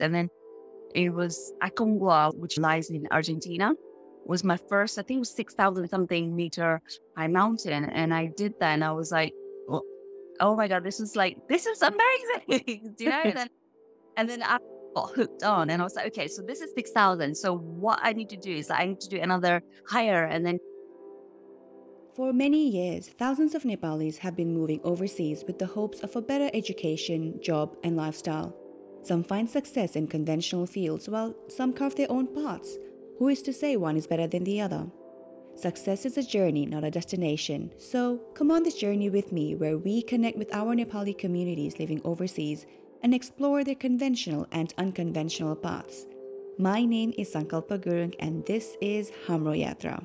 And then it was Aconcagua, which lies in Argentina, was my first, I think it was 6,000 something meter high mountain. And I did that and I was like, oh, oh my God, this is amazing. Do you know? And then I got hooked on and I was like, okay, so this is 6,000. So what I need to do is I need to do another higher. And then For many years, thousands of Nepalis have been moving overseas with the hopes of a better education, job, and lifestyle. Some find success in conventional fields, while some carve their own paths. Who is to say one is better than the other? Success is a journey, not a destination. So, come on this journey with me where we connect with our Nepali communities living overseas and explore their conventional and unconventional paths. My name is Sankalpa Gurung and this is Hamro Yatra.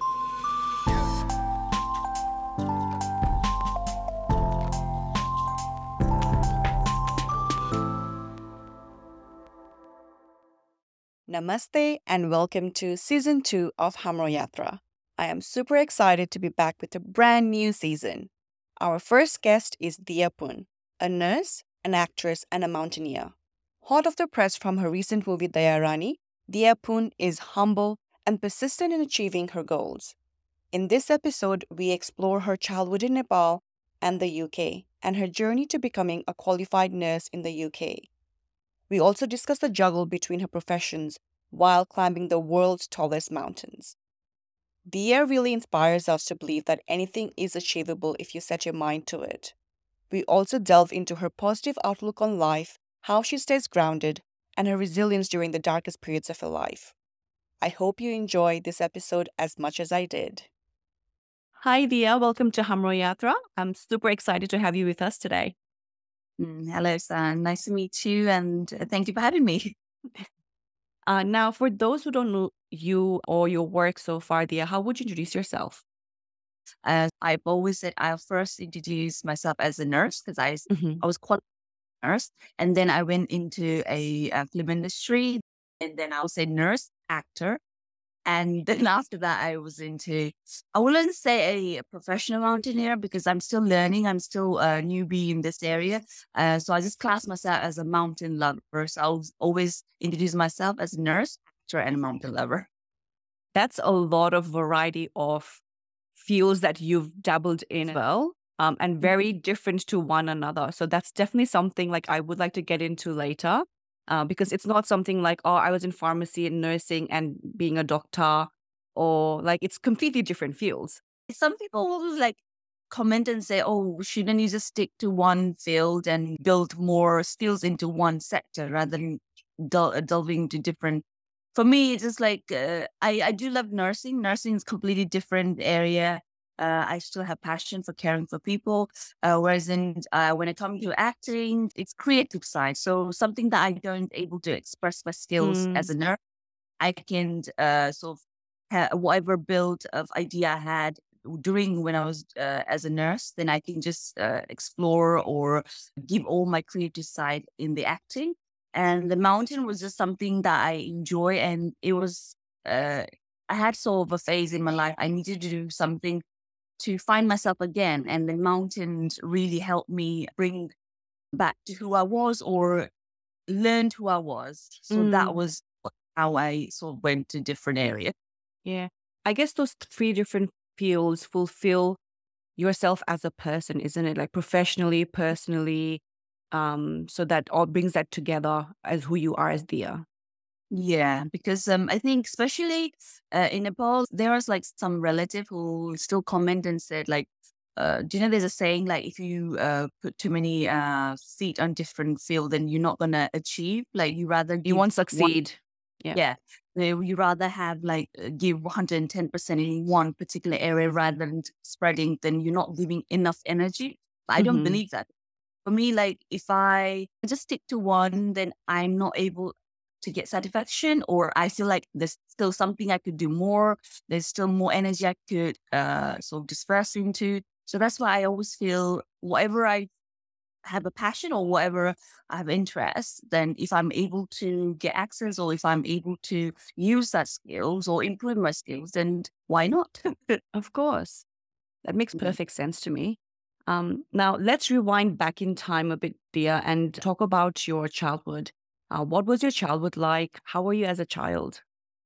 Namaste and welcome to Season 2 of Hamro Yatra. I am super excited to be back with a brand new season. Our first guest is Diya Pun, a nurse, an actress, and a mountaineer. Hot off the press from her recent movie Dayarani, Diya Pun is humble and persistent in achieving her goals. In this episode, we explore her childhood in Nepal and the UK and her journey to becoming a qualified nurse in the UK. We also discuss the juggle between her professions while climbing the world's tallest mountains. Diya really inspires us to believe that anything is achievable if you set your mind to it. We also delve into her positive outlook on life, how she stays grounded, and her resilience during the darkest periods of her life. I hope you enjoyed this episode as much as I did. Hi, Diya. Welcome to Hamro Yatra. I'm super excited to have you with us today. hello, San. Nice to meet you. And thank you for having me. Now, for those who don't know you or your work so far, Diya, how would you introduce yourself? I've always said I'll first introduce myself as a nurse because Mm-hmm. I was qualified nurse. And then I went into a film industry. And then I was a nurse, actor. And then after that, I was into, I wouldn't say a professional mountaineer because I'm still learning. I'm still a newbie in this area. So I just class myself as a mountain lover. So I was always introduce myself as a nurse, actor, and a mountain lover. That's a lot of variety of fields that you've dabbled in as well, and very different to one another. So that's definitely something like I would like to get into later, because it's not something like, oh, I was in pharmacy and nursing and being a doctor, or like it's completely different fields. Some people will like comment and say, oh, shouldn't you just stick to one field and build more skills into one sector rather than delving into different. For me, it's just like, I do love nursing. Nursing is completely different area. I still have passion for caring for people. Whereas when it comes to acting, it's creative side. So something that I don't able to express my skills as a nurse, I can sort of whatever build of idea I had during when I was as a nurse, then I can just explore or give all my creative side in the acting. And the mountain was just something that I enjoy, and it was I had sort of a phase in my life I needed to do something to find myself again, and the mountains really helped me bring back to who I was or learned who I was. So that was how I sort of went to different areas. Yeah. I guess those three different fields fulfill yourself as a person, isn't it? Like professionally, personally, so that all brings that together as who you are as Diya. Yeah, because I think especially in Nepal, there was like some relative who still comment and said like, do you know there's a saying like if you put too many feet on different field, then you're not gonna achieve. Like you rather You give won't one. succeed. Yeah. Yeah, you rather have like give 110% in one particular area rather than spreading. Then you're not giving enough energy. But I don't Mm-hmm. believe that. For me, like if I just stick to one, then I'm not able to get satisfaction, or I feel like there's still something I could do more. There's still more energy I could sort of disperse into. So that's why I always feel whatever I have a passion or whatever I have interest, then if I'm able to get access or if I'm able to use that skills or improve my skills, then why not? Of course. That makes perfect sense to me. Now, let's rewind back in time a bit, Diya, and talk about your childhood. What was your childhood like? How were you as a child?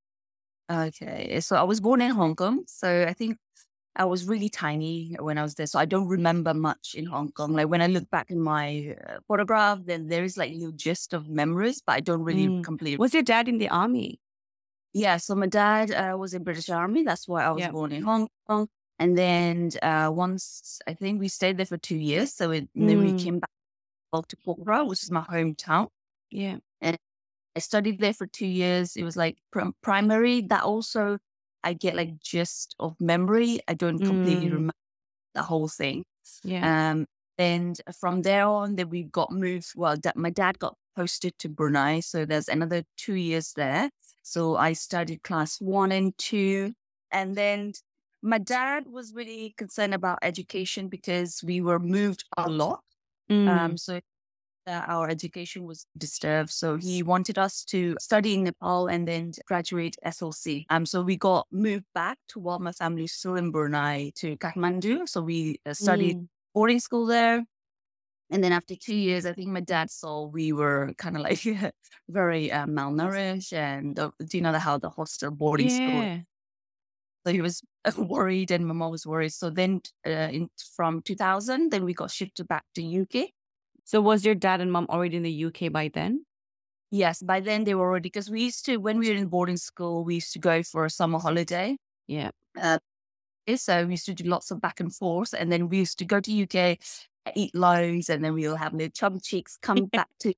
Okay, so I was born in Hong Kong. So I think I was really tiny when I was there. So I don't remember much in Hong Kong. Like when I look back in my photograph, then there is like little gist of memories, but I don't really Mm. completely. Was your dad in the army? Yeah, so my dad was in British Army. That's why I was Yeah. born in Hong Kong. And then once, I think we stayed there for 2 years. And then we Mm. came back to Portrush, which is my hometown. Yeah. And I studied there for 2 years. It was like primary. That also, I get like gist of memory. I don't completely Mm. remember the whole thing. Yeah. Um, and from there on, then we got moved. Well, my dad got posted to Brunei. So there's another 2 years there. So I studied class 1 and 2. And then my dad was really concerned about education because we were moved a lot. Mm. So our education was disturbed. So he wanted us to study in Nepal and then graduate SLC. So we got moved back to while my family is still in Brunei to Kathmandu. So we studied Mm. boarding school there. And then after 2 years, I think my dad saw we were kind of like very malnourished and do you know how the hostel boarding school? Yeah. So he was worried and my mom was worried. So then from 2000, then we got shifted back to UK. So was your dad and mom already in the UK by then? Yes, by then they were already, because we used to, when we were in boarding school, we used to go for a summer holiday. Yeah. Uh, so we used to do lots of back and forth. And then we used to go to UK, eat loads, and then we'll have little chum cheeks come back to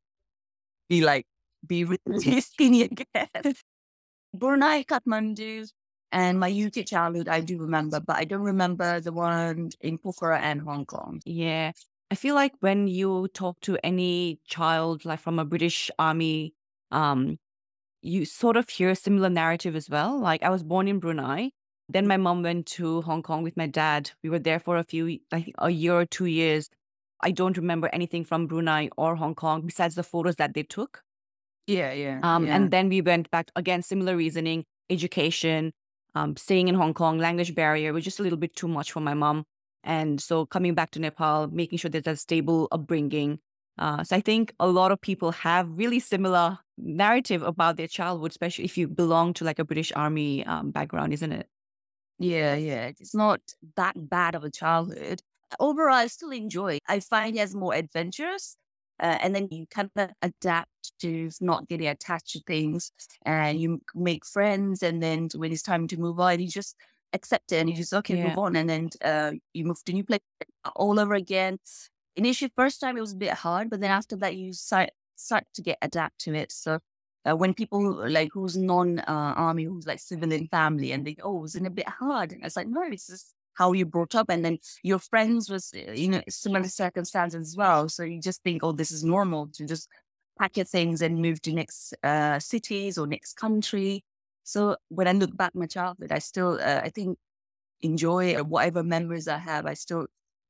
be really skinny again. Brunei, Kathmandu, and my UK childhood, I do remember, but I don't remember the one in Pokhara and Hong Kong. Yeah. I feel like when you talk to any child like from a British army, um, you sort of hear a similar narrative as well. Like I was born in Brunei. Then my mom went to Hong Kong with my dad. We were there for I think a year or 2 years. I don't remember anything from Brunei or Hong Kong besides the photos that they took. Yeah. And then we went back again, similar reasoning, education, staying in Hong Kong, language barrier was just a little bit too much for my mom. And so coming back to Nepal, making sure there's a stable upbringing. So I think a lot of people have really similar narrative about their childhood, especially if you belong to like a British Army background, isn't it? Yeah. It's not that bad of a childhood. Overall, I still enjoy it. I find it as more adventurous. And then you kind of adapt to not getting attached to things and you make friends. And then when it's time to move on, you just accept it and you just, okay, Yeah. move on. And then you move to new place all over again. Initially, first time it was a bit hard, but then after that, you start to get adapt to it. So when people like who's non-army, who's like civilian family, and they oh, it's a bit hard, and it's like no, it's just how you brought up, and then your friends was similar circumstances as well. So you just think, oh, this is normal to just pack your things and move to next cities or next country. So when I look back my childhood, I still I think enjoy whatever memories I have. I still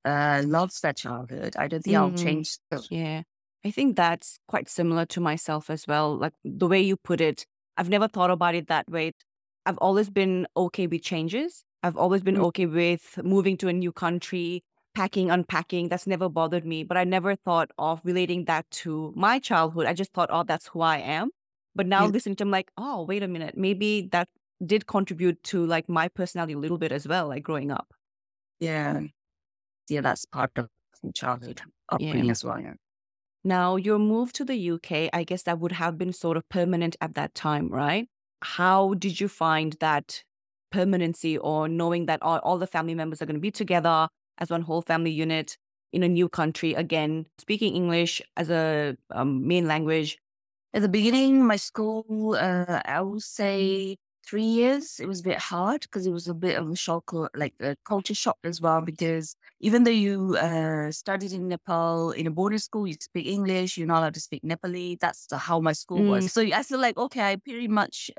love that childhood. I don't think I'll Mm, change. yeah. I think that's quite similar to myself as well. Like the way you put it, I've never thought about it that way. I've always been okay with changes. I've always been Mm, okay with moving to a new country, packing, unpacking. That's never bothered me. But I never thought of relating that to my childhood. I just thought, oh, that's who I am. But now yeah, listening to I'm like, oh, wait a minute. Maybe that did contribute to like my personality a little bit as well, like growing up. yeah, yeah. That's part of childhood Yeah. upbringing as well. Yeah. Now, your move to the UK, I guess that would have been sort of permanent at that time, right? How did you find that permanency or knowing that all the family members are going to be together as one whole family unit in a new country, again, speaking English as a main language? At the beginning, my school, I would say 3 years, it was a bit hard because it was a bit of a shock, like a culture shock as well. Because even though you studied in Nepal in a boarding school, you speak English, you're not allowed to speak Nepali. That's how my school Mm, was. So I feel like, okay, I pretty much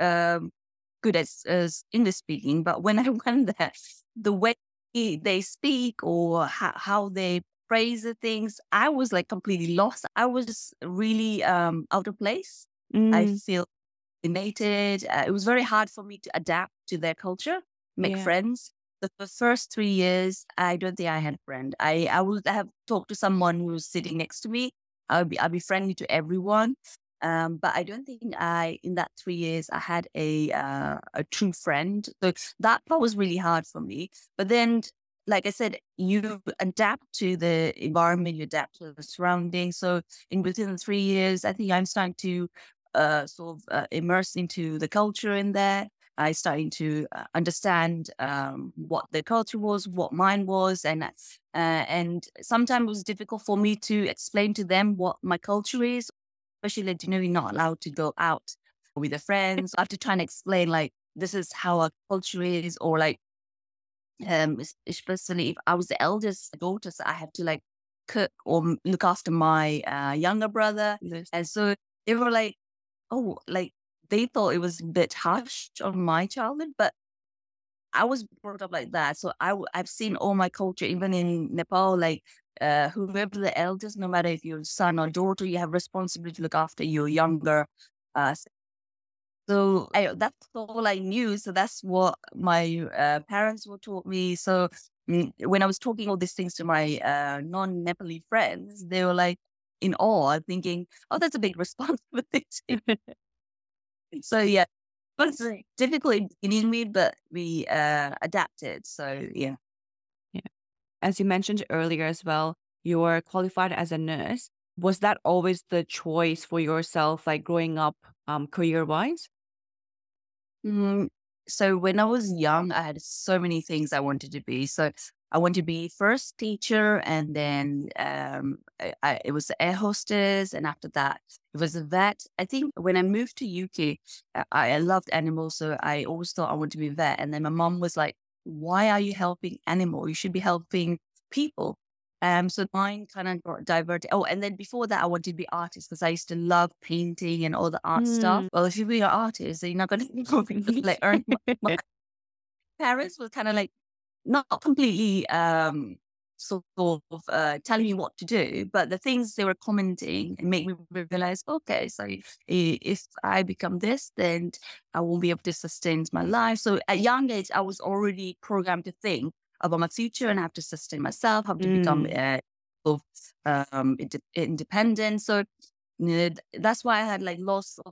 good as English speaking. But when I went there, the way they speak or how they phrase the things, I was like completely lost. I was just really out of place. I mm, feel alienated. It was very hard for me to adapt to their culture, make yeah. friends. The first 3 years, I don't think I had a friend. I would have talked to someone who was sitting next to me. I'd be friendly to everyone. But I don't think in that 3 years, I had a true friend. So that part was really hard for me. But then, like I said, you adapt to the environment, you adapt to the surroundings. So within the 3 years, I think I'm starting to immerse into the culture in there. I starting to understand what the culture was, what mine was, and sometimes it was difficult for me to explain to them what my culture is, especially like, you're not allowed to go out with the friends. I have to try and explain like this is how our culture is, or like especially if I was the eldest daughter, so I have to like cook or look after my younger brother, Yes. and so they were like, oh, like they thought it was a bit harsh on my childhood, but I was brought up like that. So I've seen all my culture, even in Nepal, like whoever the eldest, no matter if you're son or daughter, you have responsibility to look after your younger. Uh, that's all I knew. So that's what my parents were taught me. So when I was talking all these things to my non-Nepali friends, they were like in awe, thinking, "Oh, that's a big responsibility." So yeah, it was difficult in the beginning, but we adapted. So yeah. Yeah. As you mentioned earlier as well, you were qualified as a nurse. Was that always the choice for yourself, like growing up, career-wise? Mm, so when I was young, I had so many things I wanted to be. So I wanted to be first teacher, and then it was the air hostess, and after that it was a vet. I think when I moved to UK, I loved animals, so I always thought I wanted to be a vet. And then my mom was like, "Why are you helping animals? You should be helping people." So mine kind of got diverted. Oh, and then before that, I wanted to be artist because I used to love painting and all the art stuff. Mm. Well, if you be an artist, then you're not going to like earn. My parents were kind of like not completely sort of telling me what to do, but the things they were commenting and make me realize, okay, so if I become this, then I won't be able to sustain my life. So at young age, I was already programmed to think about my future and I have to sustain myself, have to become Mm. sort of, independent. So that's why I had like lots of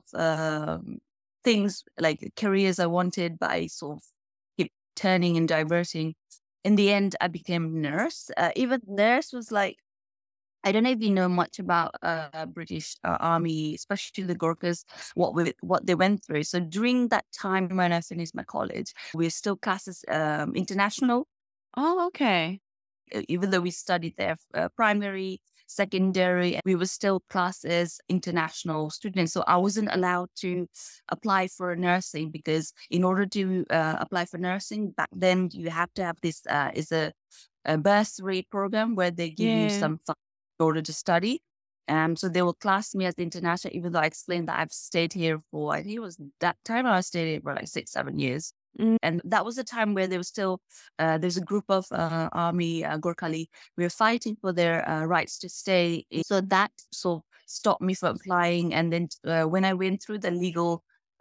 things like careers I wanted, but I sort of keep turning and diverting. In the end, I became a nurse. Even nurse was like, I don't know if you know much about British Army, especially the Gurkhas, what they went through. So during that time when I finished my college, we're still classes international, Oh, okay. even though we studied there primary, secondary, we were still classed as international students. So I wasn't allowed to apply for nursing because in order to apply for nursing back then, you have to have this is a bursary program where they give you Yeah. some funds in order to study. So they will class me as international, even though I explained that I've stayed here for, I think it was that time I stayed here for like 6, 7 years. Mm. And that was a time where there was still, there's a group of army Gorkhali. We were fighting for their rights to stay. So that sort of stopped me from applying. And then when I went through the legal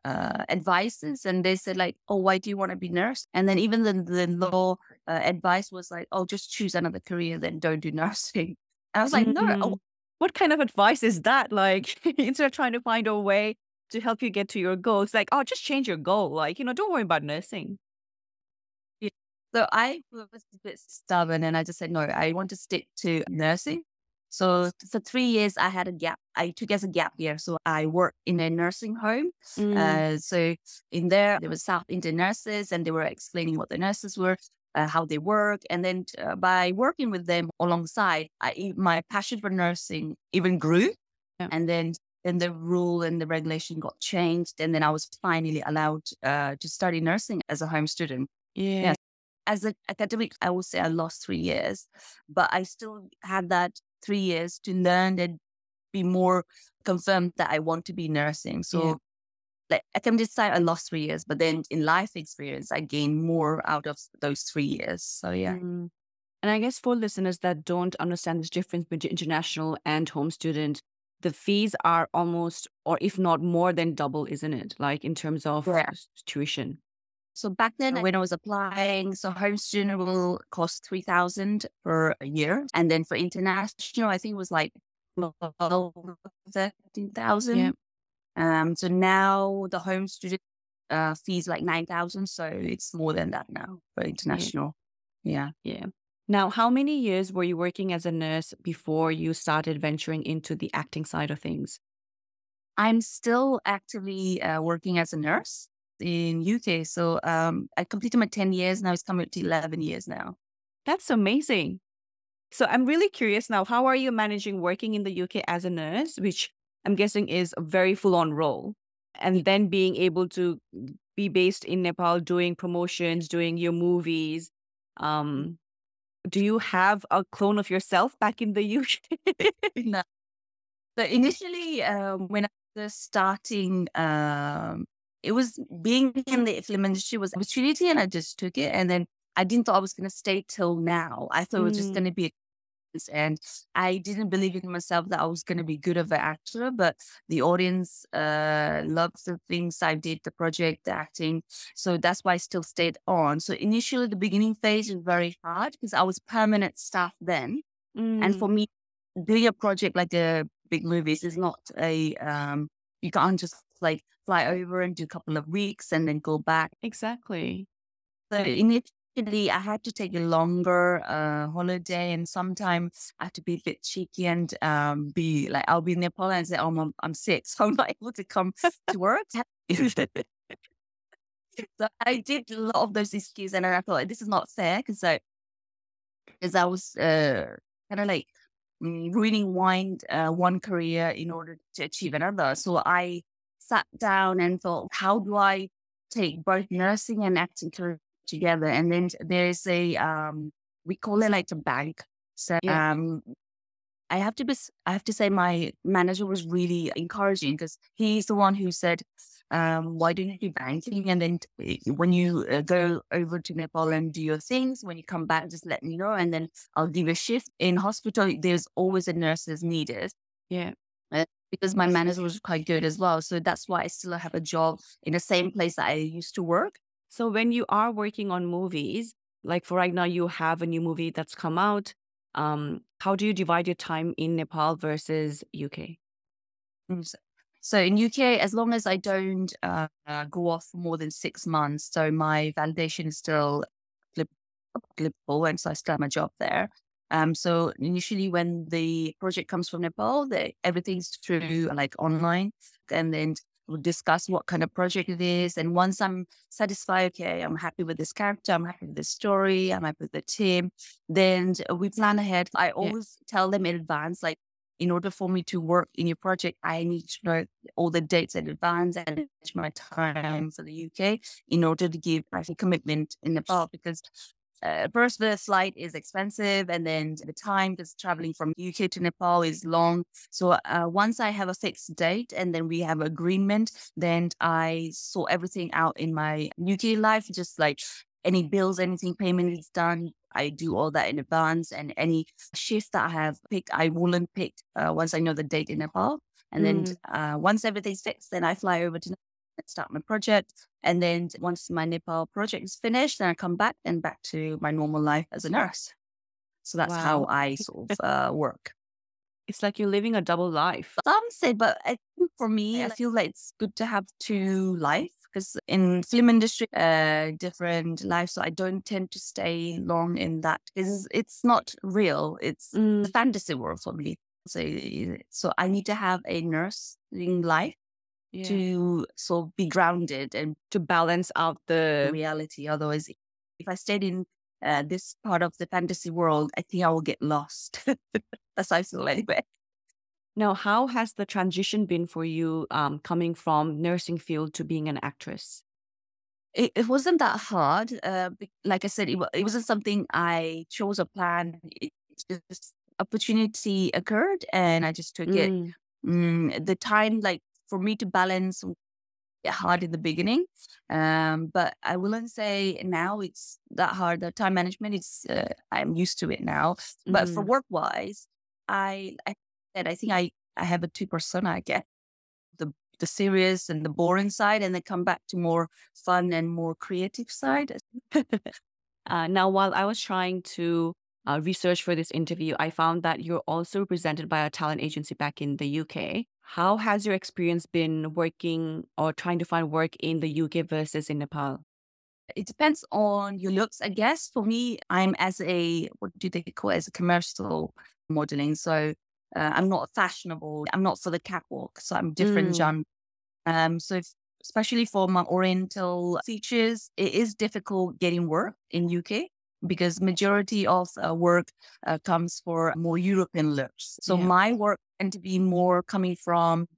advices and they said like, oh, why do you want to be nurse? And then even the law advice was like, oh, just choose another career, then don't do nursing. And I was like, no, Mm. What kind of advice is that? Like, instead of trying to find a way to help you get to your goal, it's like, oh, just change your goal. Like, don't worry about nursing. yeah. So I was a bit stubborn and I just said, no, I want to stick to nursing. So for 3 years, I had a gap. I took as a gap year. So I worked in a nursing home. Mm. So in there were South Indian nurses and they were explaining what the nurses were, how they work. And then by working with them alongside, my passion for nursing even grew. Yeah. And then the rule and the regulation got changed. And then I was finally allowed to study nursing as a home student. Yeah. Yeah. As an academic, I would say I lost 3 years, but I still had that 3 years to learn and be more confirmed that I want to be nursing. Yeah. So like I can decide I lost 3 years, but then in life experience, I gained more out of those 3 years. So yeah. Mm. And I guess for listeners that don't understand this difference between international and home student, the fees are almost, or if not more than double, isn't it? Like in terms of Yeah. tuition. So back then when I was applying, so home student will cost 3,000 per year. And then for international, I think it was like 12, Yeah. 13,000. So now the home studio fee is like 9,000. So it's more than that now for Yeah. international. Yeah. Yeah. Now, how many years were you working as a nurse before you started venturing into the acting side of things? I'm still actively working as a nurse in UK. So I completed my 10 years. Now it's coming to 11 years now. That's amazing. So I'm really curious now, how are you managing working in the UK as a nurse, which I'm guessing is a very full-on role, and then being able to be based in Nepal doing promotions, doing your movies? Um, do you have a clone of yourself back in the UK? No. So initially, when I was starting, it was being in the film industry was an opportunity, and I just took it. And then I didn't thought I was going to stay till now. I thought it was just going Mm, to be a chance, and I didn't believe in myself that I was going to be good of an actor. But the audience loved the things I did, the project, the acting. So that's why I still stayed on. So initially, the beginning phase was very hard because I was permanent staff then, and mm, for me, doing a project like the big movies is not a you can't just like fly over and do a couple of weeks and then go back. exactly. So initially I had to take a longer holiday, and sometimes I have to be a bit cheeky and be like, I'll be in Nepal and say, oh, I'm sick, so I'm not able to come to work. So I did a lot of those excuses, and then I thought like, this is not fair because I was kind of like ruining one career in order to achieve another. So I sat down and thought, how do I take both nursing and acting career together? And then there's we call it like a bank. So Yeah. I have to say my manager was really encouraging because he's the one who said, why don't you do banking? And then when you go over to Nepal and do your things, when you come back, just let me know. And then I'll give a shift. In hospital, there's always a nurse as needed. Yeah. Because my manager was quite good as well. So that's why I still have a job in the same place that I used to work. So when you are working on movies, like for right now, you have a new movie that's come out. How do you divide your time in Nepal versus UK? So in UK, as long as I don't go off for more than 6 months, so my validation is still applicable, and so I still have my job there. So initially, when the project comes from Nepal, everything's through like online, and then we'll discuss what kind of project it is. And once I'm satisfied, okay, I'm happy with this character, I'm happy with the story, I'm happy with the team, then we plan ahead. I Yeah. always tell them in advance, like, in order for me to work in your project, I need to know all the dates in advance and manage my time for the UK in order to give a commitment in Nepal, because first the flight is expensive, and then the time, because traveling from UK to Nepal is long. So once I have a fixed date and then we have agreement, then I sort everything out in my UK life, just like any bills, anything payment is done. I do all that in advance, and any shift that I have picked, I wouldn't pick once I know the date in Nepal. And then Mm. once everything's fixed, then I fly over to Nepal and start my project. And then once my Nepal project is finished, then I come back and back to my normal life as a nurse. So that's how Wow. I sort of work. It's like you're living a double life. Some say, but I think for me, I feel like it's good to have two lives, because in film industry, different lives. So I don't tend to stay long in that because it's not real. It's the Mm, fantasy world for me. So I need to have a nursing life yeah. to sort of be grounded and To balance out the the. reality. Otherwise, if I stayed in this part of the fantasy world, I think I will get lost. That's how I feel anyway. Now, how has the transition been for you coming from nursing field to being an actress? It wasn't that hard. Like I said, it wasn't something I chose or planned. It's just opportunity occurred, and I just took it. Mm, The time, like for me to balance, hard in the beginning, but I wouldn't say now it's that hard. The time management, it's I'm used to it now. But for mm. work wise, I said I think I have a two persona. I guess the serious and the boring side, and then come back to more fun and more creative side. Now, while I was trying to research for this interview, I found that you're also represented by a talent agency back in the UK. How has your experience been working or trying to find work in the UK versus in Nepal? It depends on your looks, I guess. For me, I'm as a, what do they call it, as a commercial modeling. So I'm not fashionable. I'm not for the catwalk. So I'm different Mm, genre. Especially for my oriental features, it is difficult getting work in UK because majority of work comes for more European looks. So yeah. my work tend to be more coming from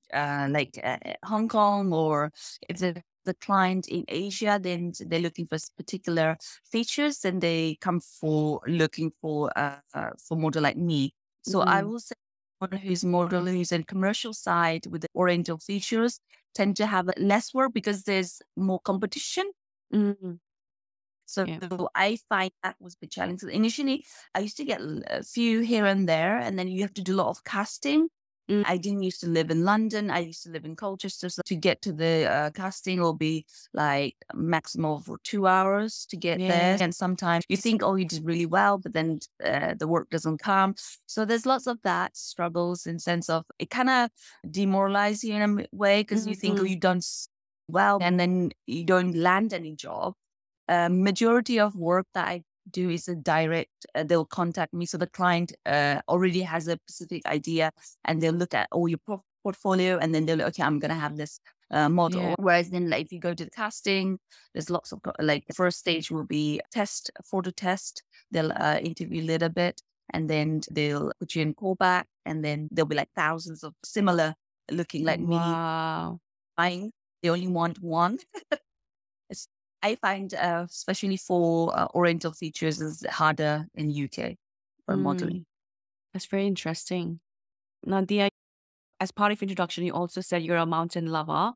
Hong Kong, or if the client in Asia, then they're looking for particular features, then they come for looking for model like me. So I Mm, will say one who's model who's in commercial side with the oriental features tend to have less work because there's more competition. mm, So yeah. I find that was a bit challenging. So initially, I used to get a few here and there, and then you have to do a lot of casting. Mm, I didn't used to live in London. I used to live in Colchester. So to get to the casting will be like maximum for 2 hours to get there. yeah. And sometimes you think, oh, you did really well, but then the work doesn't come. So there's lots of that struggles in sense of it kind of demoralizes you in a way because you think, oh, Mm, you've done well, and then you don't land any job. Majority of work that I do is a direct, they'll contact me. So the client already has a specific idea and they'll look at all your portfolio and then they'll, okay, I'm going to have this model. yeah. Whereas then like, if you go to the casting, there's lots of, like the first stage will be test, photo test. They'll interview a little bit and then they'll put you in callback and then there'll be like thousands of similar looking like me Wow. buying. They only want one. It's, I find, especially for oriental features, is harder in UK for modeling. Mm, that's very interesting. Now, Dia, as part of introduction, you also said you're a mountain lover.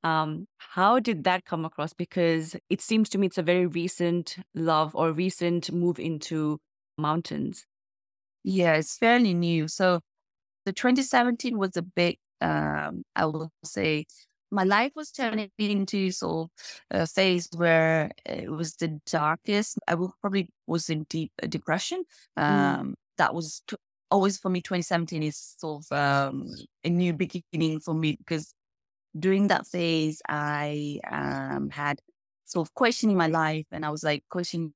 How did that come across? Because it seems to me it's a very recent love or recent move into mountains. Yeah, it's fairly new. So the 2017 was a big, I will say, my life was turning into sort of a phase where it was the darkest. Probably was in deep depression. Mm, That was always for me. 2017 is sort of a new beginning for me because during that phase, I had sort of questioning my life, and I was like questioning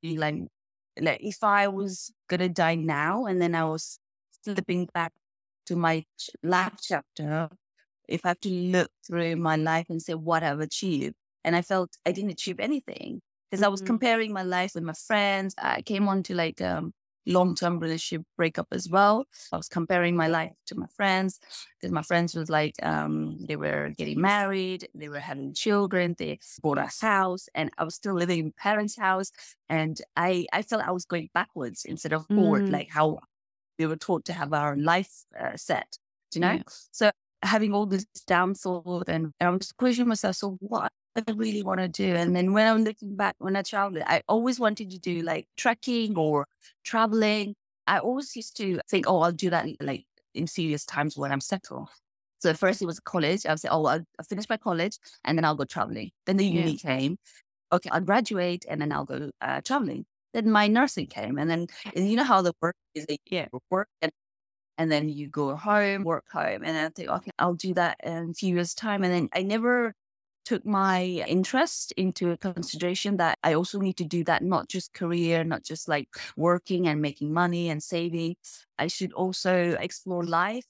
like if I was gonna die now, and then I was slipping back to my life chapter. If I have to look through my life and say what I've achieved, and I felt I didn't achieve anything because I was mm, comparing my life with my friends. I came on to like long-term relationship breakup as well. I was comparing my life to my friends because my friends was like they were getting married, they were having children, they bought a house, and I was still living in parents' house, and I felt I was going backwards instead of forward, mm, like how we were taught to have our life set, you know. yeah. So having all this downsword, and I'm just questioning myself, so what I really want to do? And then when I'm looking back, when I traveled, I always wanted to do like trekking or traveling. I always used to think, oh, I'll do that like in serious times when I'm settled. So at first it was college. I would say, oh, I'll finish my college and then I'll go traveling. Then the Yeah. uni came. Okay, I'll graduate and then I'll go traveling. Then my nursing came, and then you know how the work is, that Yeah. you work and then you go home, work home, and then I think, okay, I'll do that in a few years' time. And then I never took my interest into consideration that I also need to do that, not just career, not just like working and making money and saving. I should also explore life,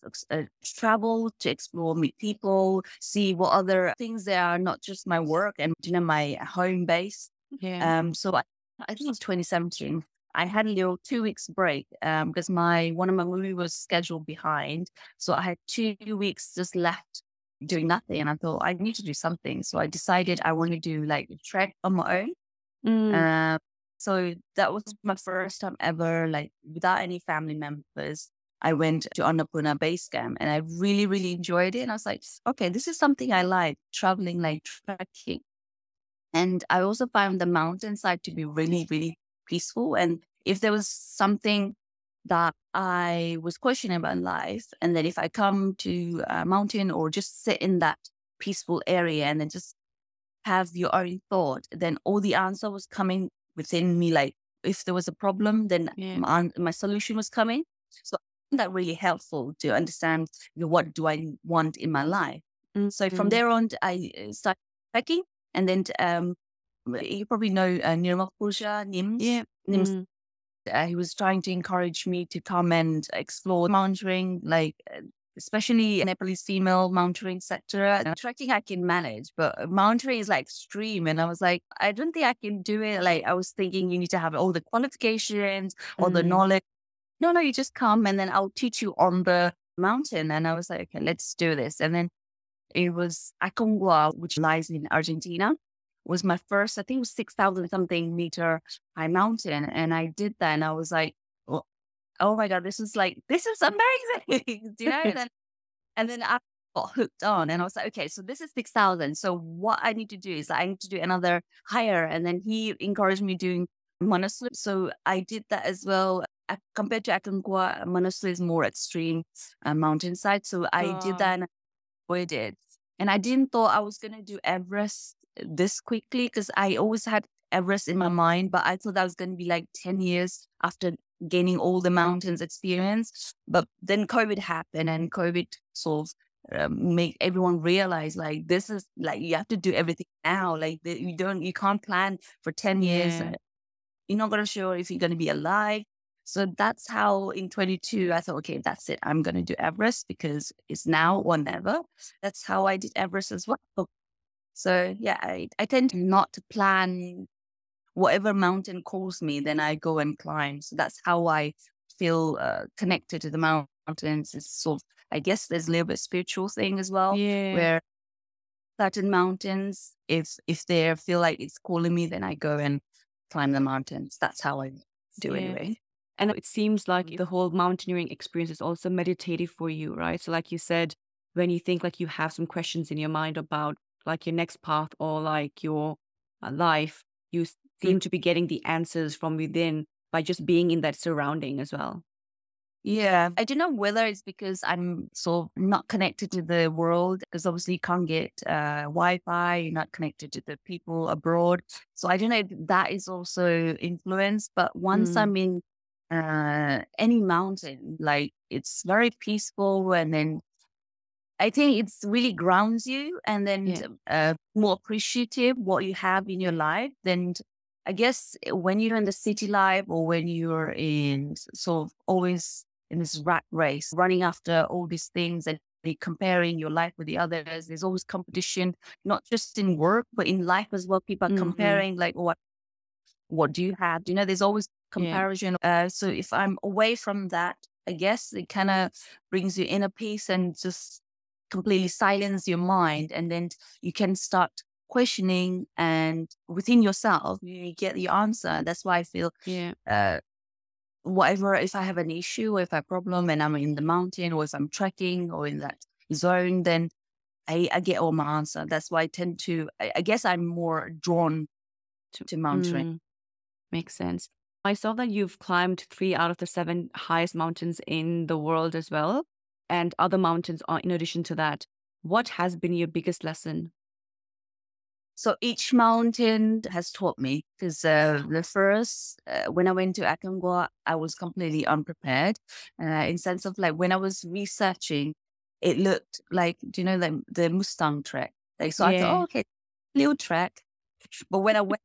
travel to explore, meet people, see what other things there are, not just my work and, you know, my home base. Yeah. I think it was 2017. I had a little 2 weeks break because my one of my movie was scheduled behind. So I had 2 weeks just left doing nothing. And I thought I need to do something. So I decided I want to do like a trek on my own. Mm, Um, so that was my first time ever, like without any family members. I went to Annapurna Base Camp and I really, really enjoyed it. And I was like, okay, this is something I like, traveling, like trekking. And I also found the mountainside to be really, really peaceful. And if there was something that I was questioning about in life, and then if I come to a mountain or just sit in that peaceful area and then just have your own thought, then all the answer was coming within me like if there was a problem, then Yeah. my solution was coming. So I find that really helpful to understand, what do I want in my life. So from there on, I started trekking, and then you probably know Nirmal Purja, Nims. Yeah. Nims, he was trying to encourage me to come and explore mountaineering, like especially Nepalese female mountaineering sector. Trekking I can manage, but mountaineering is like extreme. And I was like, I don't think I can do it. Like I was thinking you need to have all the qualifications, all the knowledge. No, you just come and then I'll teach you on the mountain. And I was like, okay, let's do this. And then it was Aconcagua, which lies in Argentina. Was my first, I think it was 6,000 something meter high mountain. And I did that and I was like, oh my God, this is amazing. Do you know? And then I got hooked on and I was like, okay, so this is 6,000. So what I need to do is I need to do another higher. And then he encouraged me doing Manaslu. So I did that as well. Compared to Aconcagua, Manaslu is more extreme mountainside. So I did that and I enjoyed it. And I didn't thought I was going to do Everest this quickly because I always had Everest in my mind, but I thought that was going to be like 10 years after gaining all the mountains experience. But then COVID happened and COVID sort of made everyone realize like, this is like, you have to do everything now. Like you can't plan for 10 years. Yeah. You're not going to sure if you're going to be alive. So that's how in 22, I thought, okay, that's it. I'm going to do Everest because it's now or never. That's how I did Everest as well. So yeah, I tend to not to plan whatever mountain calls me, then I go and climb. So that's how I feel connected to the mountains. It's sort of, I guess there's a little bit spiritual thing as well, where certain mountains, if they feel like it's calling me, then I go and climb the mountains. That's how I do anyway. And it seems like the whole mountaineering experience is also meditative for you, right? So like you said, when you think like you have some questions in your mind about like your next path or like your life, you seem to be getting the answers from within by just being in that surrounding as well. Yeah. I don't know whether it's because I'm sort of not connected to the world, because obviously you can't get Wi-Fi, you're not connected to the people abroad. So I don't know if that is also influenced. But once I'm in any mountain, like it's very peaceful, and then I think it's really grounds you, and then more appreciative what you have in your life. Then I guess when you're in the city life, or when you're in sort of always in this rat race, running after all these things and comparing your life with the others, there's always competition, not just in work, but in life as well. People are comparing like, what do you have? You know, there's always comparison. So if I'm away from that, I guess it kind of brings you inner peace and just completely silence your mind. And then you can start questioning, and within yourself, you get the answer. That's why I feel whatever, if I have an issue or if I have a problem and I'm in the mountain, or if I'm trekking or in that zone, then I get all my answer. That's why I tend to, I guess I'm more drawn to mountaineering. Makes sense. I saw that you've climbed 3 out of the 7 highest mountains in the world as well, and other mountains are in addition to that. What has been your biggest lesson? So each mountain has taught me, because the first, when I went to Aconcagua, I was completely unprepared, in sense of like when I was researching, it looked like, do you know, like the Mustang Trek? Like, so I thought, oh, okay, little trek. But when I went,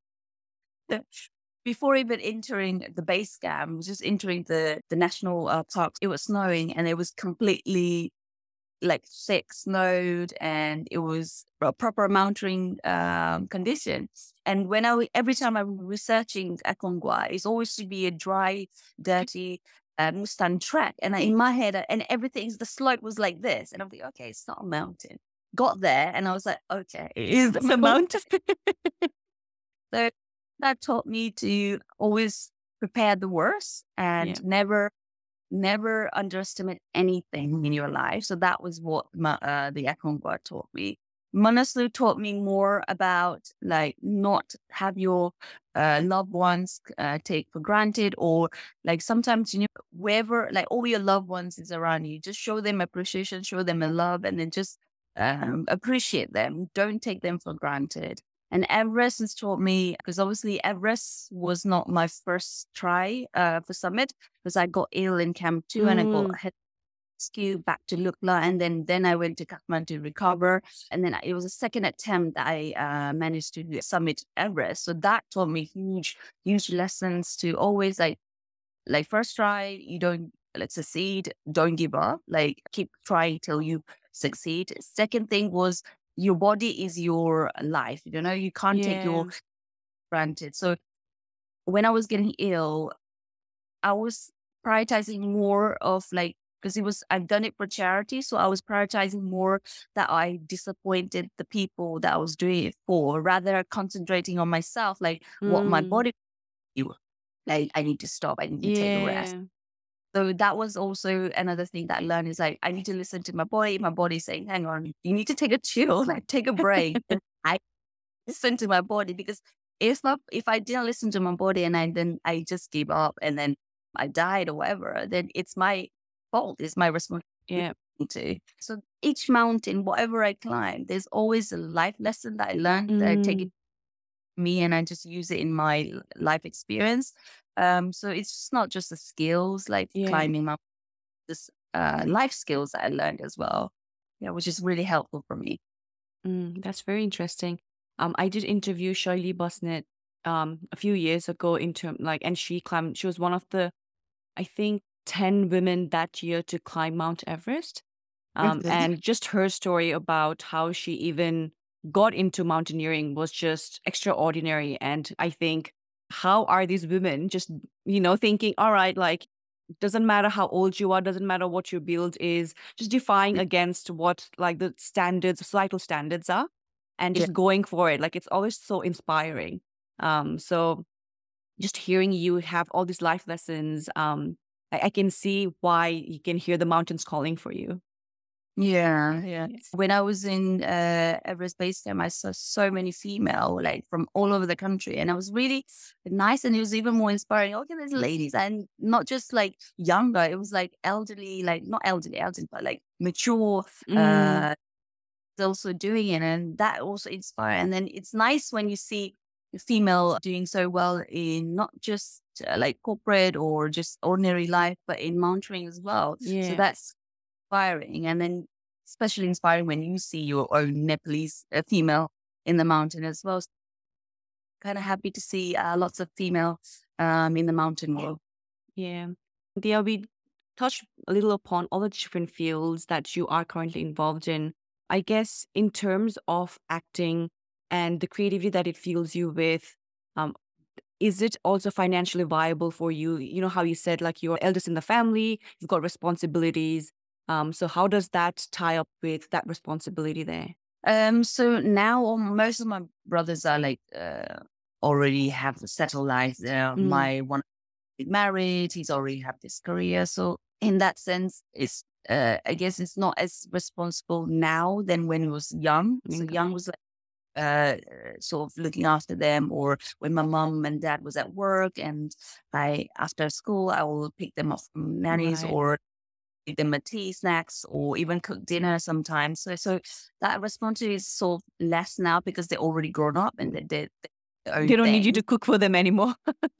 before even entering the base camp, I was just entering the national park. It was snowing, and it was completely like thick snowed, and it was a proper mountaineering condition. And when every time I'm researching Aconcagua, it's always to be a dry, dirty Mustang track. And in my head, and everything, the slope was like this. And I'm like, okay, it's not a mountain. Got there, and I was like, okay, it is a mountain. So that taught me to always prepare the worst, and never underestimate anything in your life. So that was what the Aconcagua taught me. Manaslu taught me more about like not have your loved ones take for granted, or like sometimes, you know, wherever like all your loved ones is around you, just show them appreciation, show them a love, and then just appreciate them. Don't take them for granted. And Everest has taught me, because obviously Everest was not my first try for summit, because I got ill in camp 2 and I got head rescue back to Lukla, and then I went to Kathmandu to recover, and then it was a second attempt that I managed to summit Everest. So that taught me huge lessons to always like first try, you don't succeed, don't give up, like keep trying till you succeed. Second thing was your body is your life, you can't take your Yeah. granted. So when I was getting ill, I was prioritizing more of like, because I've done it for charity. So I was prioritizing more that I disappointed the people that I was doing it for, rather concentrating on myself, like what my Mm. body, like I need to stop, I need to take a rest. Yeah. So that was also another thing that I learned is like, I need to listen to my body. My body's saying, hang on, you need to take a chill, like take a break. And I listen to my body, because if I didn't listen to my body and I just gave up and then I died or whatever, then it's my fault. It's my responsibility Yeah. to. So each mountain, whatever I climb, there's always a life lesson that I learned that I take it me and I just use it in my life experience. So it's just not just the skills like Yeah. climbing mountains, just life skills that I learned as well. Yeah, which is really helpful for me. That's very interesting. I did interview Shaili Basnet a few years ago and she was one of the, I think, 10 women that year to climb Mount Everest. And just her story about how she even got into mountaineering was just extraordinary. And I think, how are these women just, thinking, all right, like, doesn't matter how old you are, doesn't matter what your build is, just defying against what like the societal standards are, and Yeah. just going for it. Like, it's always so inspiring. So just hearing you have all these life lessons, I can see why you can hear the mountains calling for you. Yeah. Yes. When I was in Everest Base Camp, I saw so many female, like from all over the country, and it was really nice, and it was even more inspiring. Okay, there's ladies, and not just like younger; it was like elderly, like not elderly, but like mature. Mm, Also doing it, and that also inspires. And then it's nice when you see a female doing so well in not just like corporate or just ordinary life, but in mountaineering as well. So yeah. that's inspiring. And then especially inspiring when you see your own Nepalese female in the mountain as well. So kind of happy to see lots of female in the mountain world. Yeah. Dia, we touched a little upon all the different fields that you are currently involved in. I guess in terms of acting and the creativity that it fills you with, um, is it also financially viable for you? You know how you said like you're eldest in the family, you've got responsibilities. So how does that tie up with that responsibility there? So now most of my brothers are like already have a settled life. Mm, My one married, he's already have this career. So in that sense, it's I guess it's not as responsible now than when he was young. So okay. young was like sort of looking after them, or when my mom and dad was at work and I after school I will pick them up from nannies Right. or give them a tea, snacks, or even cook dinner sometimes. So that responsibility is sort of less now because they're already grown up and they did their They own don't need you thing. to cook for them anymore.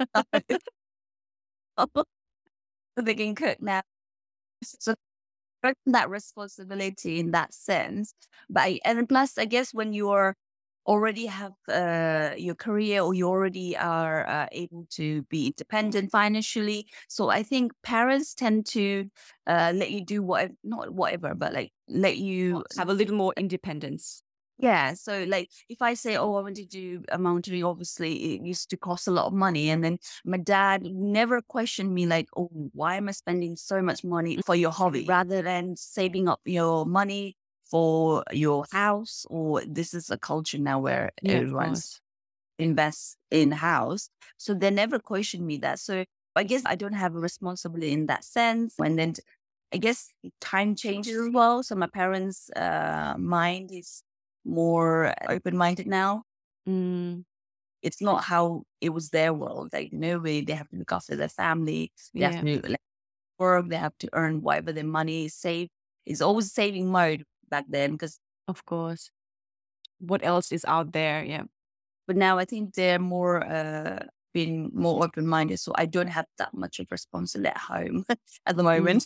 They can cook now. So that responsibility in that sense. And plus, I guess when you're already have your career or you already are able to be independent financially, so I think parents tend to let you do whatever, not whatever, but like let you. Have a little more independence. Yeah, so like if I say, "Oh, I want to do a mountaineering," obviously it used to cost a lot of money, and then my dad never questioned me like, "Oh, why am I spending so much money for your hobby rather than saving up your money for your house?" Or this is a culture now where Yeah, of everyone's course. invests in house, so they never questioned me that. So I guess I don't have a responsibility in that sense, and then I guess time changes as well. So my parents' mind is more open-minded now. Mm, It's not how it was their world. Like, they have to look after their family. They have yeah, to like, work. They have to earn whatever their money is saved. It's always saving mode back then because of course. What else is out there? Yeah. But now I think they're more been more open minded, so I don't have that much of responsibility at home at the moment.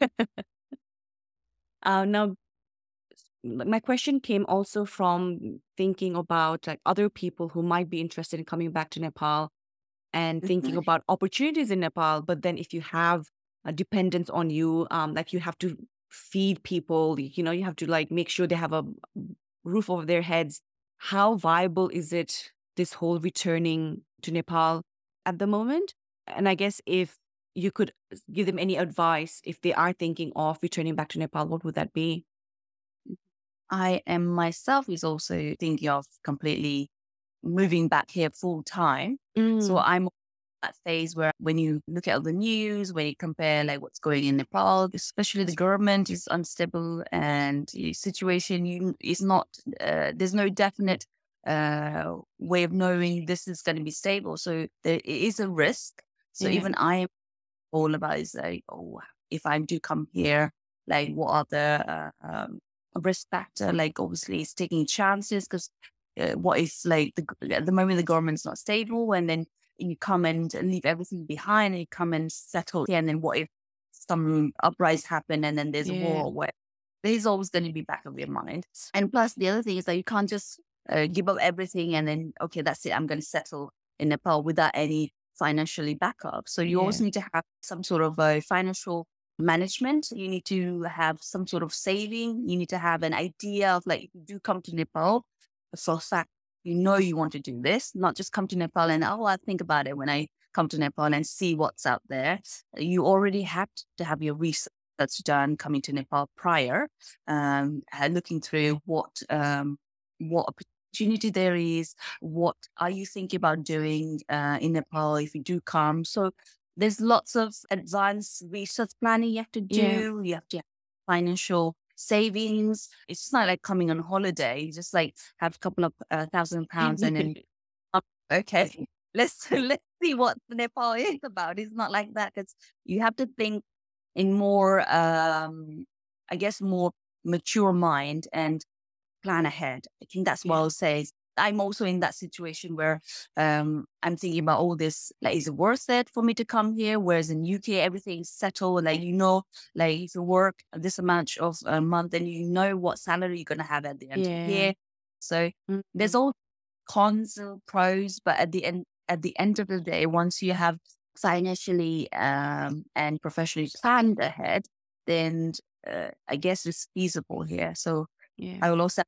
Now, my question came also from thinking about like other people who might be interested in coming back to Nepal and thinking Mhm. about opportunities in Nepal. But then if you have a dependence on you, like you have to feed people, you have to like make sure they have a roof over their heads. How viable is it, this whole returning to Nepal at the moment? And I guess if you could give them any advice if they are thinking of returning back to Nepal, what would that be? I am myself is also thinking of completely moving back here full time. So Mm, I'm at that phase where when you look at the news, when you compare like what's going in Nepal, especially the government is unstable and the situation is not, there's no definite way of knowing this is going to be stable. So there is a risk. So yeah. even I'm all about is like, oh, if I do come here, like what are the risk factor? Like obviously it's taking chances because what if like at the moment the government's not stable and then you come and leave everything behind and you come and settle here and then what if some uprising happen and then there's a Yeah. war where there's always going to be back of your mind. And plus the other thing is that you can't just give up everything and then okay that's it, I'm going to settle in Nepal without any financially backup. So you Yeah. always need to have some sort of a financial management. You need to have some sort of saving. You need to have an idea of like if you do come to Nepal, for a fact you know you want to do this, not just come to Nepal and oh I think about it when I come to Nepal and see what's out there. You already have to have your research that's done coming to Nepal prior, looking through what opportunity there is, what are you thinking about doing in Nepal if you do come. So there's lots of advanced research planning you have to Yeah. do. You have to have financial savings. It's not like coming on holiday. You just like have a couple of £1,000 and then okay, let's see what Nepal is about. It's not like that because you have to think in more, I guess, more mature mind and plan ahead. I think that's what Yeah. I'll say. I'm also in that situation where I'm thinking about all this. Like, is it worth it for me to come here? Whereas in UK, everything's settled. Like, like if you work this amount of a month, then you know what salary you're gonna have at the end of the Yeah. year. So there's Mhm. all cons and pros, but at the end of the day, once you have financially and professionally planned ahead, then I guess it's feasible here. So Yeah. I will also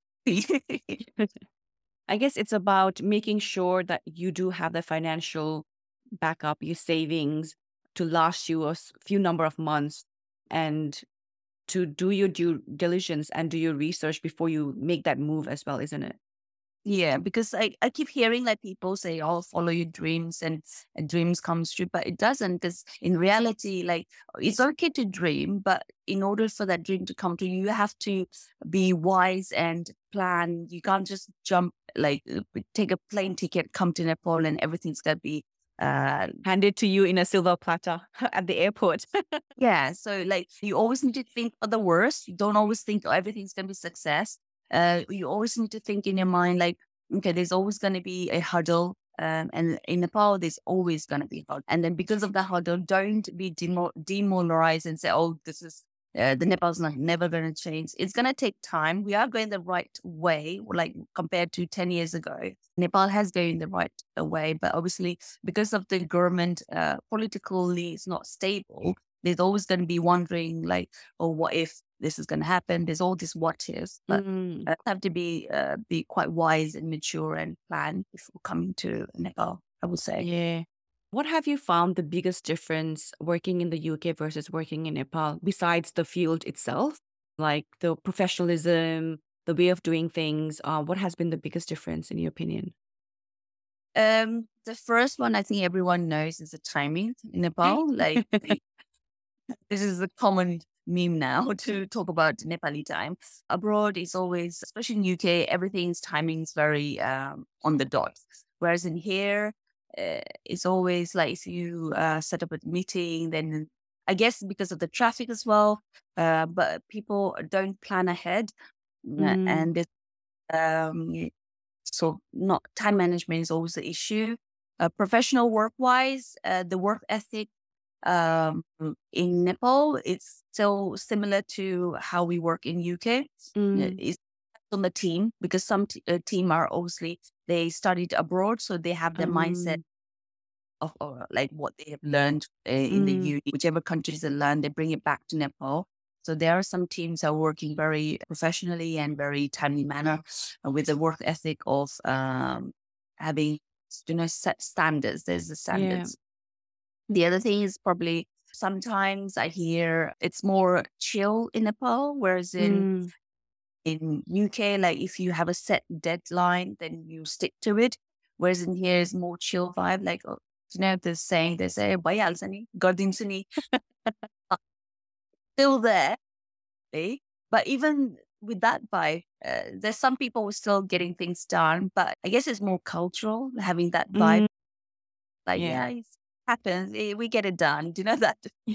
I guess it's about making sure that you do have the financial backup, your savings to last you a few number of months and to do your due diligence and do your research before you make that move as well, isn't it? Yeah, because I keep hearing like people say, "Oh, follow your dreams," and dreams comes true, but it doesn't. Because in reality, like it's okay to dream, but in order for that dream to come true, you have to be wise and plan. You can't just jump like take a plane ticket, come to Nepal, and everything's gonna be Handed to you in a silver platter at the airport. yeah. So like you always need to think of the worst. You don't always think oh, everything's gonna be success. You always need to think in your mind like, okay, there's always gonna be a hurdle. And in Nepal, there's always gonna be a hurdle. And then because of the hurdle, don't be demoralized and say, oh, this is the Nepal's not never gonna change. It's gonna take time. We are going the right way, like compared to 10 years ago. Nepal has going the right way, but obviously because of the government politically it's not stable, there's always going to be wondering like, oh, what if this is going to happen? There's all these what ifs, but Mm, have to be quite wise and mature and plan before coming to Nepal, I would say. yeah. What have you found the biggest difference working in the UK versus working in Nepal, besides the field itself, like the professionalism, the way of doing things? What has been the biggest difference in your opinion? The first one I think everyone knows is the timing in Nepal. Like this is a common meme now to talk about Nepali time. Abroad, it's always, especially in UK, everything's timing is very on the dot. Whereas in here, it's always like if you set up a meeting, then I guess because of the traffic as well, but people don't plan ahead. Mm, And it's, um, So not time management is always the issue. Professional work-wise, the work ethic in Nepal, it's so similar to how we work in UK. It's on the team, because some team are obviously, they studied abroad, so they have the mindset of like what they have learned in the uni, whichever countries they learn, they bring it back to Nepal. So there are some teams that are working very professionally and very timely manner with the work ethic of having, set standards. There's the standards. The other thing is probably sometimes I hear it's more chill in Nepal, whereas in UK, like if you have a set deadline, then you stick to it. Whereas in here is more chill vibe, like the saying, they say "Bhayalcha ni, gardinchu ni." Still there, but even with that vibe, there's some people who are still getting things done. But I guess it's more cultural, having that vibe. Like it happens, we get it done. Do you know that?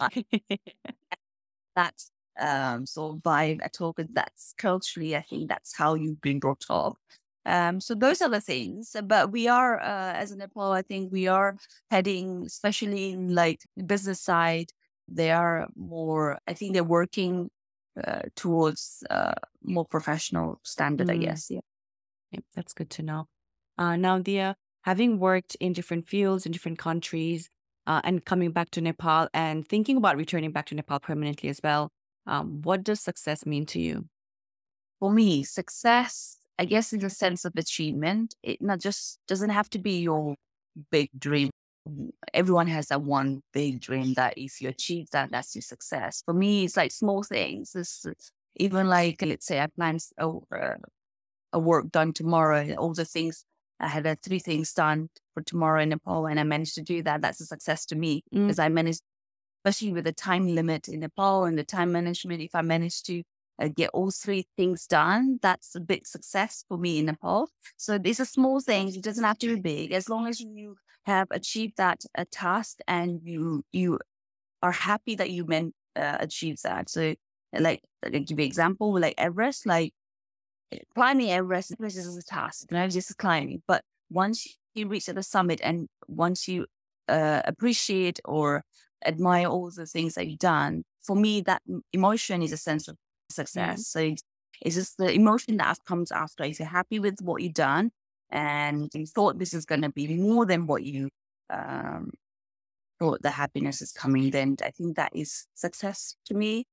That sort of vibe at all, because that's culturally, I think that's how you've been brought up. So those are the things. But we are, as in Nepal, I think we are heading, especially in like the business side, they are more, I think they're working towards more professional standard, I guess. Yeah. That's good to know. Now, Dia, having worked in different fields in different countries and coming back to Nepal and thinking about returning back to Nepal permanently as well, what does success mean to you? For me, success, I guess, in the sense of achievement, it not just doesn't have to be your big dream. Everyone has that one big dream that if you achieve that, that's your success. For me, it's like small things. It's even like, let's say I plan a work done tomorrow, all the things, I had 3 things done for tomorrow in Nepal, and I managed to do that. That's a success to me, because I managed, especially with the time limit in Nepal and the time management, if I managed to get all 3 things done, that's a big success for me in Nepal. So these are small things. It doesn't have to be big. As long as you have achieved that task and you are happy that you achieved that. So like, I'll give you an example, like Everest, like climbing Everest is a task, just climbing. But once you reach at the summit and once you appreciate or admire all the things that you've done, for me, that emotion is a sense of success. So it's just the emotion that comes after. If you're happy with what you've done and you thought this is going to be more than what you thought the happiness is coming, then I think that is success to me.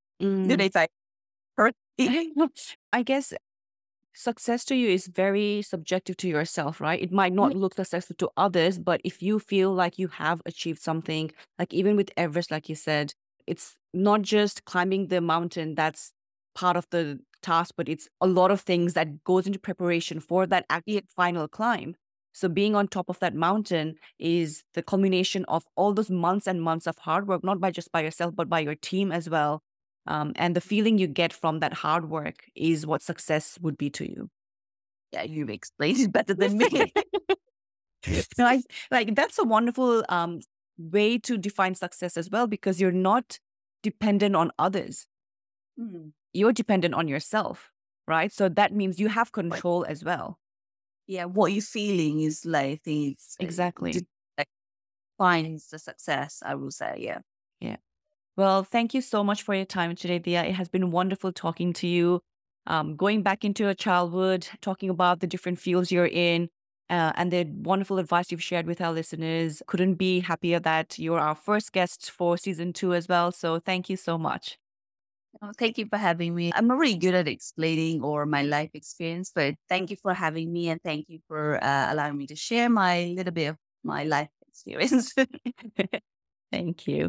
I guess success to you is very subjective to yourself, right? It might not look successful to others, but if you feel like you have achieved something, like even with Everest, like you said, it's not just climbing the mountain that's part of the task, but it's a lot of things that goes into preparation for that final climb. So being on top of that mountain is the culmination of all those months and months of hard work, not just by yourself, but by your team as well. And the feeling you get from that hard work is what success would be to you. Yeah, you've explained it better than me. No, that's a wonderful way to define success as well, because you're not dependent on others. You're dependent on yourself, right? So that means you have control as well. Yeah, what you're feeling is like, I think it's exactly defines the success, I will say. Yeah. Well, thank you so much for your time today, Dia. It has been wonderful talking to you, going back into your childhood, talking about the different fields you're in, and the wonderful advice you've shared with our listeners. Couldn't be happier that you're our first guest for season 2 as well. So thank you so much. Oh, thank you for having me. I'm not really good at explaining or my life experience, but thank you for having me, and thank you for allowing me to share my little bit of my life experience. Thank you.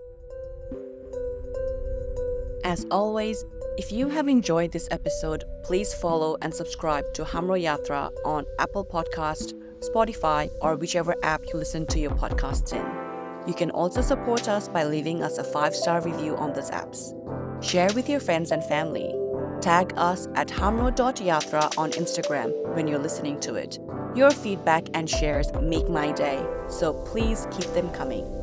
As always, if you have enjoyed this episode, please follow and subscribe to Hamro Yatra on Apple Podcast, Spotify, or whichever app you listen to your podcasts in. You can also support us by leaving us a 5-star review on those apps. Share with your friends and family. Tag us at hamro.yatra on Instagram when you're listening to it. Your feedback and shares make my day, so please keep them coming.